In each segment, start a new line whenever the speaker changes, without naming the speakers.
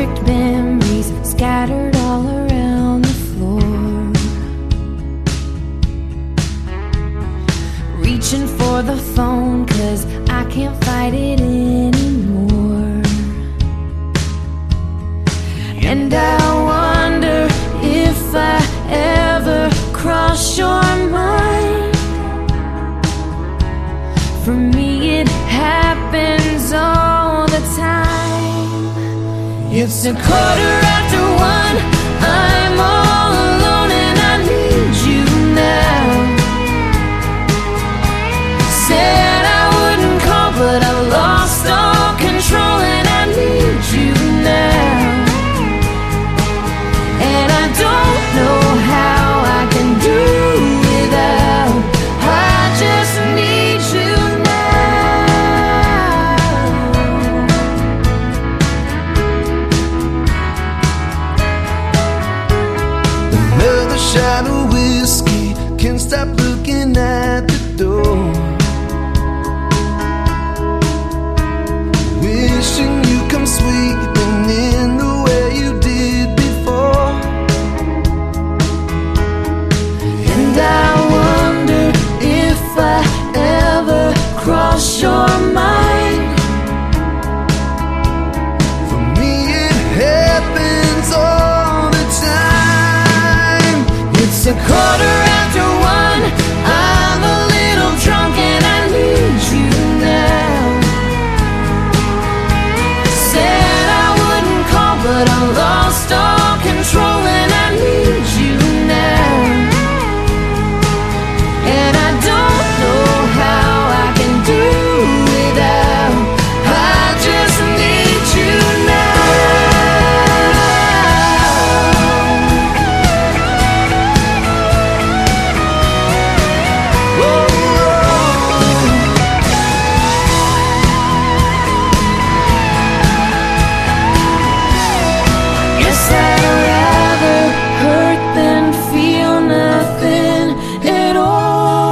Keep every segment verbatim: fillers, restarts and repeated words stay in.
perfect memories scattered all around the floor. Reaching for the phone 'cause I can't fight it anymore. And I wonder if I ever cross your mind. For me it happens all the time. It's a quarter after one, I'm all alone and I need you now. Said I wouldn't call but I lost all control and I need you now. And I don't know how I can do without, I just need you now.
Another shot of whiskey, can't stop looking at the door. Wishing you come sweeping in the way you did before.
And I wonder if I ever cross your mind.
For me it happens all the time.
It's a quarter after one, I'm a little drunk and I need you now. Said I wouldn't call but I lost all control and I need you now. And I don't know how I can do without, I just need you now. Guess I'd rather hurt than feel nothing at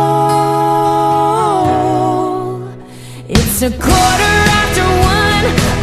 all. It's a quarter after one,